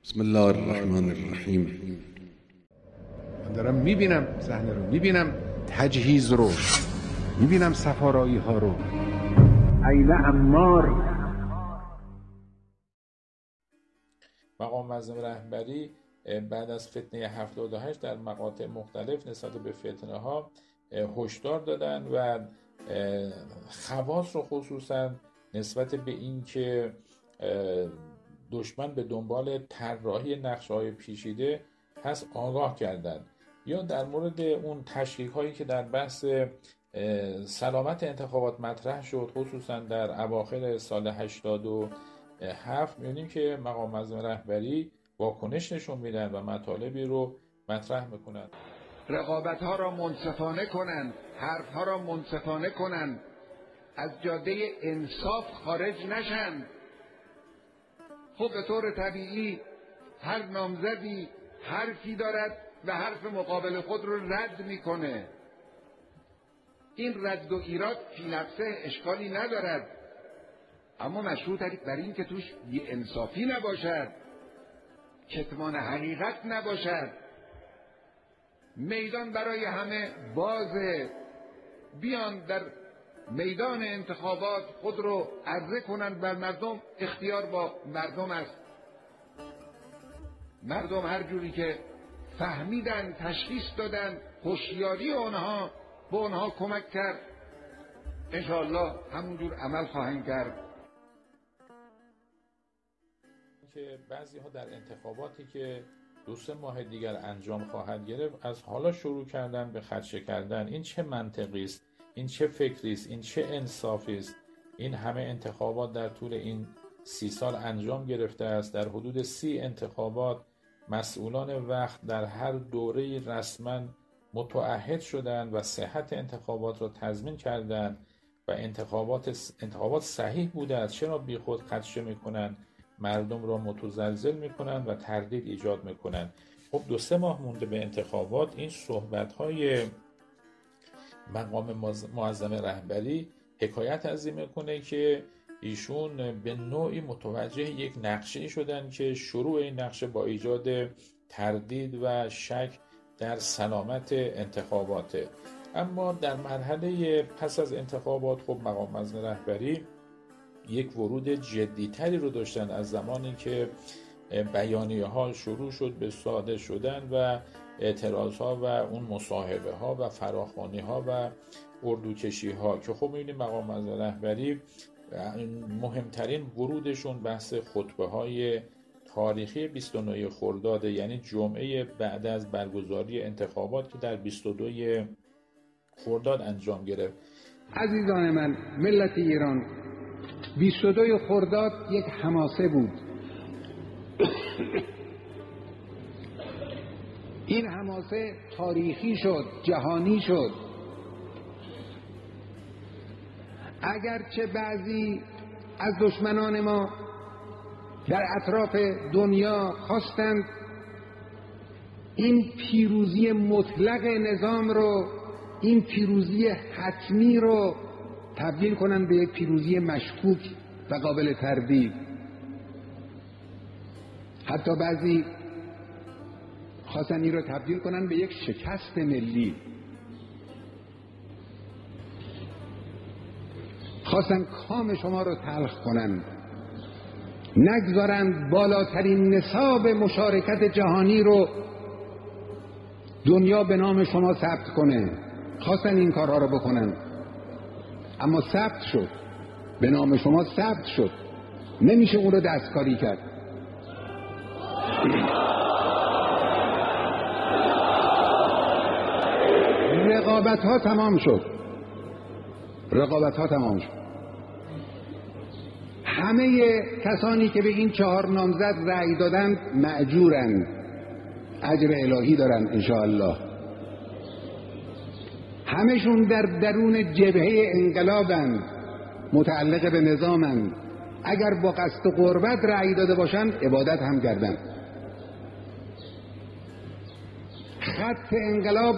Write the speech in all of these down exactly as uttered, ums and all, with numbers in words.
بسم الله الرحمن الرحیم. من دارم میبینم صحنه رو، میبینم تجهیز رو، میبینم سفارایی ها رو. عین عمار. مقام معظم رهبری بعد از فتنه هفتاد و هشت در مقاطع مختلف نسبت به فتنه ها هشدار دادن و خواص رو خصوصا نسبت به این که دشمن به دنبال طراحی نقشه‌های پیچیده هست آگاه کردند. یا در مورد اون تشکیک هایی که در بحث سلامت انتخابات مطرح شد، خصوصا در اواخر سال هشتاد و هفت، می‌بینیم که مقام معظم رهبری واکنش نشون میدن و مطالبی رو مطرح میکنن. رقابت ها را منصفانه کنن، حرف ها را منصفانه کنن، از جاده انصاف خارج نشن. خب به طور طبیعی هر نامزدی حرفی دارد و حرف مقابل خود رو رد میکنه. این رد و ایراد فی نفسه اشکالی ندارد، اما مشروط بر این که توش بی انصافی نباشد، کتمان حقیقت نباشد. میدان برای همه بازه، بیان در میدان انتخابات خود رو عرضه کنند بر مردم. اختیار با مردم است. مردم هر جوری که فهمیدن، تشخیص دادن، هوشیاری آنها به آنها کمک کرد، انشاءالله همونجور عمل خواهند کرد. که بعضی ها در انتخاباتی که دو سه ماه دیگر انجام خواهد گرفت از حالا شروع کردن به خدشه کردن. این چه منطقی است؟ این چه فکری است؟ این چه انصافی است؟ این همه انتخابات در طول این سی سال انجام گرفته است. در حدود سی انتخابات مسئولان وقت در هر دوره رسما متعهد شدند و صحت انتخابات را تضمین کردند و انتخابات انتخابات صحیح بوده است. چرا بیخود خدشه میکنن؟ مردم را متزلزل میکنن و تردید ایجاد میکنن. خب دو سه ماه مونده به انتخابات. این صحبت‌های مقام معظم رهبری حکایت از این میکنه که ایشون به نوعی متوجه یک نقشه شدن که شروع این نقشه با ایجاد تردید و شک در سلامت انتخاباته. اما در مرحله پس از انتخابات خب مقام معظم رهبری یک ورود جدیتری رو داشتن از زمانی که بیانیه ها شروع شد به صادر شدن و اعتراض ها و اون مصاحبه ها و فراخوانی ها و اردوکشی ها که خب می‌بینیم مقام معظم رهبری مهمترین ورودشون بحث خطبه های تاریخی بیست و نه خرداد، یعنی جمعه بعد از برگزاری انتخابات که در بیست و دو خرداد انجام گرفت. عزیزان من، ملت ایران، بیست و دو خرداد یک حماسه بود. این حماسه تاریخی شد، جهانی شد. اگرچه بعضی از دشمنان ما در اطراف دنیا خواستند این پیروزی مطلق نظام رو، این پیروزی حتمی رو تبدیل کنند به یک پیروزی مشکوک و قابل تردید. حتی بعضی خواستن این رو تبدیل کنند به یک شکست ملی. خواستن کام شما رو تلخ کنند، نگذارند بالاترین نصاب مشارکت جهانی رو دنیا به نام شما ثبت کنه. خواستن این کارها رو بکنن، اما ثبت شد، به نام شما ثبت شد. نمیشه اون رو دستکاری کرد. رقابت ها تمام شد. رقابت ها تمام شد. همه کسانی که به این چهار نامزد رأی دادند مأجورند، اجر الهی دارن انشاءالله. همشون در درون جبهه انقلابند، متعلق به نظامند. اگر با قصد قربت رأی داده باشند عبادت هم کردند. خط انقلاب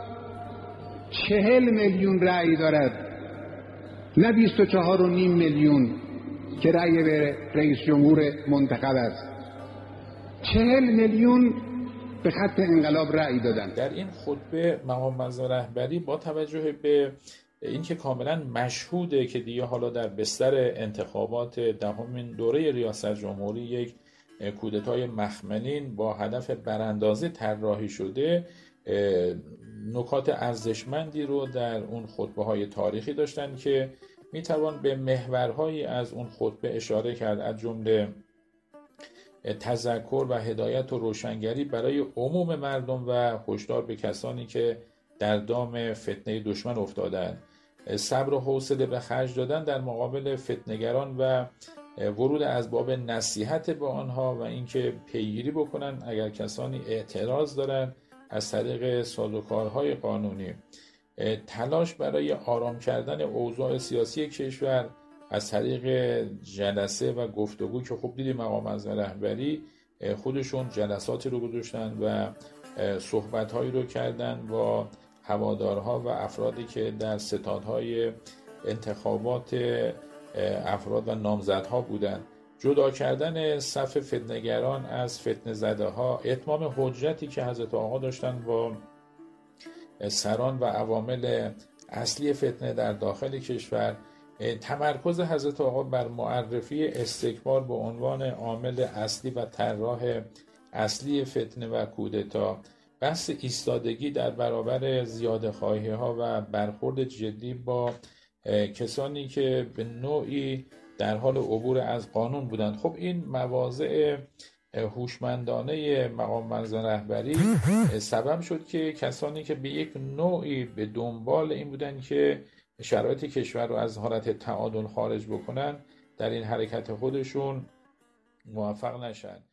چهل میلیون رأی دارد، نه بیست و چهار و نیم میلیون که رأی به رئیس جمهور منتخب است. چهل میلیون به خط انقلاب رأی دادن. در این خطبه مقام معظم رهبری با توجه به اینکه کاملا مشهوده که دیگه حالا در بستر انتخابات دهمین دوره ریاست جمهوری یک کودتای مخملین با هدف براندازی طراحی شده، نکات ارزشمندی رو در اون خطبه های تاریخی داشتن که میتوان به محورهایی از اون خطبه اشاره کرد، از جمله تذکر و هدایت و روشنگری برای عموم مردم و هشدار به کسانی که در دام فتنه دشمن افتادند، صبر و حوصله به خرج دادن در مقابل فتنه‌گران و ورود از باب نصیحت به آنها و اینکه پیگیری بکنن اگر کسانی اعتراض دارن از طریق سازوکارهای قانونی، تلاش برای آرام کردن اوضاع سیاسی کشور از طریق جلسه و گفتگو که خوب دیدیم مقام معظم رهبری خودشون جلساتی رو گذاشتن و صحبت‌هایی رو کردن با هوادارها و افرادی که در ستادهای انتخابات افراد و نامزدها بودند، جدا کردن صف فتنه‌گران از فتنه زده ها، اتمام حجتی که حضرت آقا داشتن با سران و عوامل اصلی فتنه در داخل کشور، تمرکز حضرت آقا بر معرفی استکبار به عنوان عامل اصلی و طراح اصلی فتنه و کودتا، بحث ایستادگی در برابر زیاده‌خواهی ها و برخورد جدی با کسانی که به نوعی در حال عبور از قانون بودند. خب این مواضع هوشمندانه مقام معظم رهبری سبب شد که کسانی که به یک نوعی به دنبال این بودند که شرایط کشور رو از حالت تعادل خارج بکنن در این حرکت خودشون موفق نشن.